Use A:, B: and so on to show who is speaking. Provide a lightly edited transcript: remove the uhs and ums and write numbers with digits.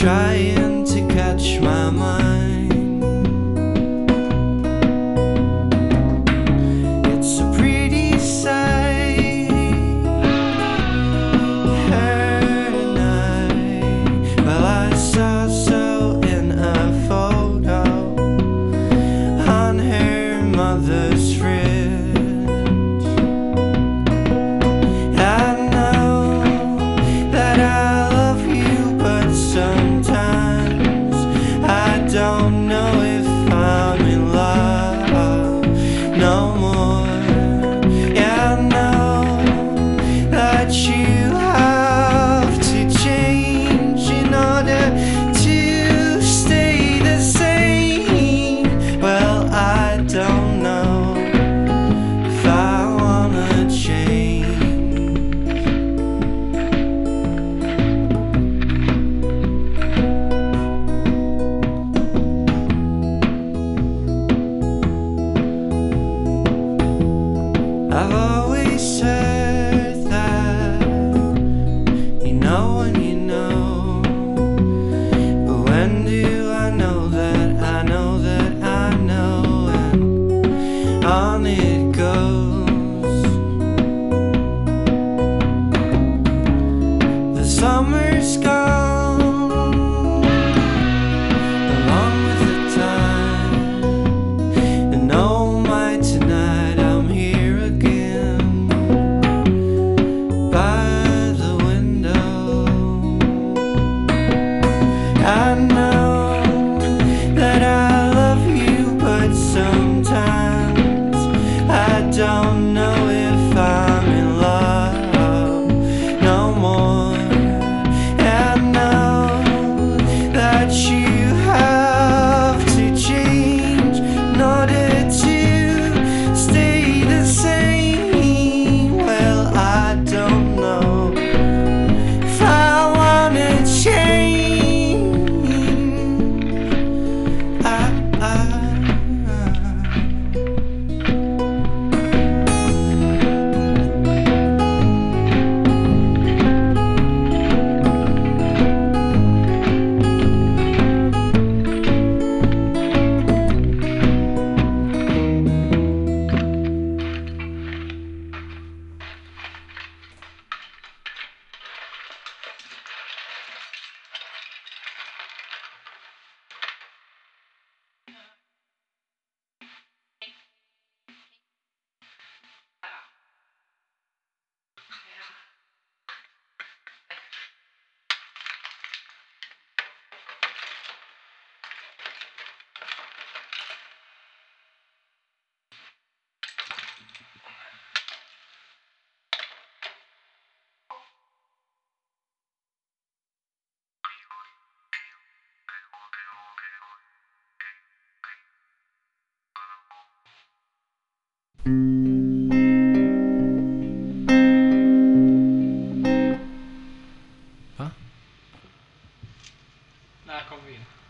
A: trying to catch my mind. It's a pretty sight, her tonight. Well, I saw so in a photo on her mother's fridge. Don't know if I'm in love no more. Yeah, I know that you have to change in order to stay the same. Well, I don't know if I wanna change. I've always heard that you know when you know, but when do I know that I know that I know, and on it goes. The summer's gone along with the time, and oh my, tonight I'm here again by the window. I know that I love you, but sometimes I don't know if I'm in love no more. I know that you have to change in order to stay the same. Well, I don't know if I wanna change.
B: När kom vi in?